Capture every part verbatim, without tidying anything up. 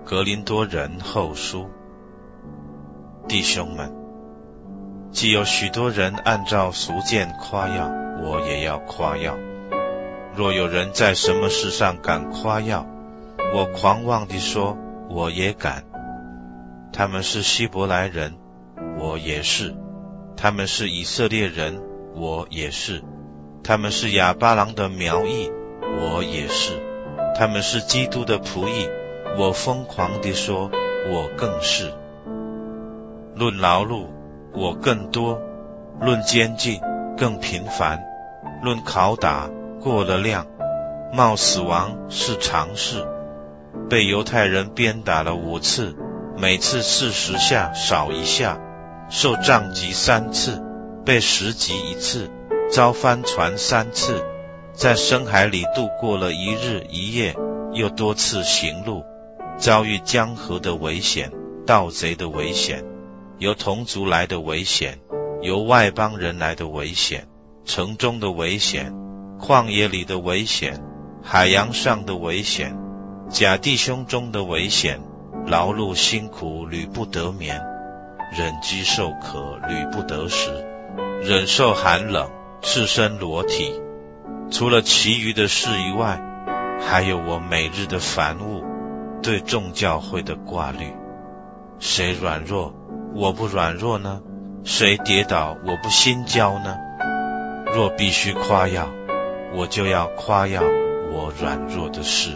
格林多人后书。弟兄们，既有许多人按照俗见夸耀，我也要夸耀。若有人在什么事上敢夸耀，我狂妄地说，我也敢。他们是希伯来人，我也是；他们是以色列人，我也是；他们是亚巴郎的苗裔，我也是；他们是基督的仆役，我疯狂地说，我更是。论劳碌，我更多；论监禁，更频繁；论拷打，过了量；冒死亡是常事。被犹太人鞭打了五次，每次四十下少一下；受杖击三次，被石击一次，遭翻船三次，在深海里度过了一日一夜，又多次行路，遭遇江河的危险，盗贼的危险，由同族来的危险，由外邦人来的危险，城中的危险，旷野里的危险，海洋上的危险，假弟兄中的危险，劳碌辛苦屡不得眠，忍饥受渴屡不得食，忍受寒冷，赤身裸体。除了其余的事以外，还有我每日的烦务，对众教会的挂虑。谁软弱，我不软弱呢？谁跌倒，我不心焦呢？若必须夸耀，我就要夸耀我软弱的事。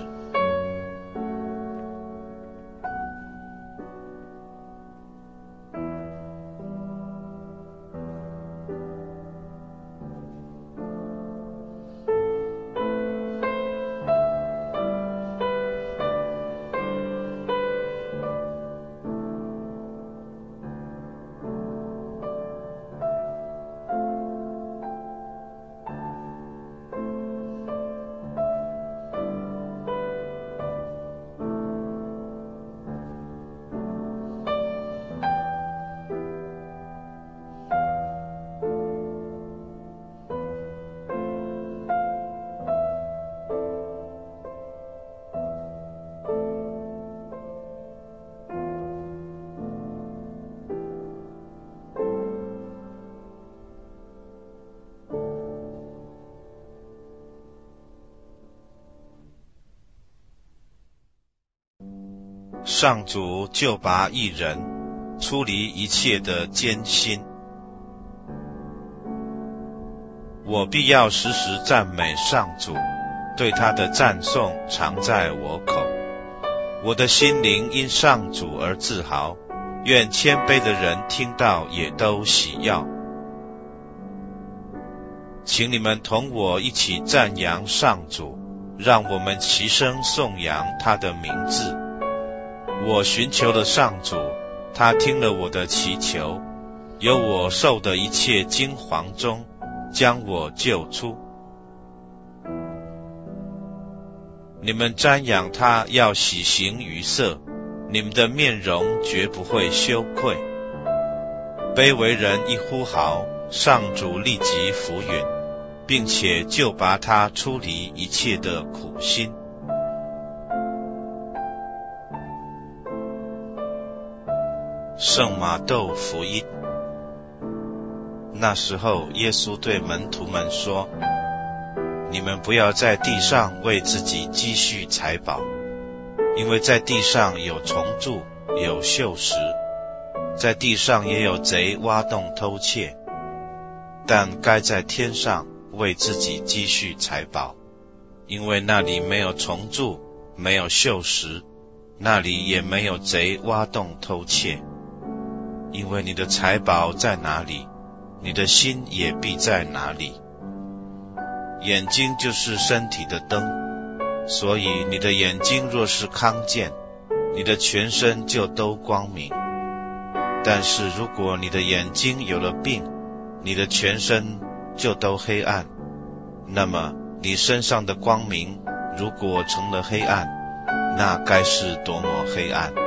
上主就拔一人，出离一切的艰辛。我必要时时赞美上主，对他的赞颂常在我口。我的心灵因上主而自豪，愿谦卑的人听到也都喜耀。请你们同我一起赞扬上主，让我们齐声颂扬他的名字。我寻求了上主，他听了我的祈求，由我受的一切惊惶中将我救出。你们瞻仰他要喜形于色，你们的面容绝不会羞愧。卑微人一呼号，上主立即俯允，并且就拔他出离一切的苦心。圣马窦福音。那时候，耶稣对门徒们说：你们不要在地上为自己积蓄财宝，因为在地上有虫蛀，有锈蚀，在地上也有贼挖洞偷窃。但该在天上为自己积蓄财宝，因为那里没有虫蛀，没有锈蚀，那里也没有贼挖洞偷窃。因为你的财宝在哪里，你的心也必在哪里。眼睛就是身体的灯，所以你的眼睛若是康健，你的全身就都光明。但是如果你的眼睛有了病，你的全身就都黑暗，那么你身上的光明如果成了黑暗，那该是多么黑暗！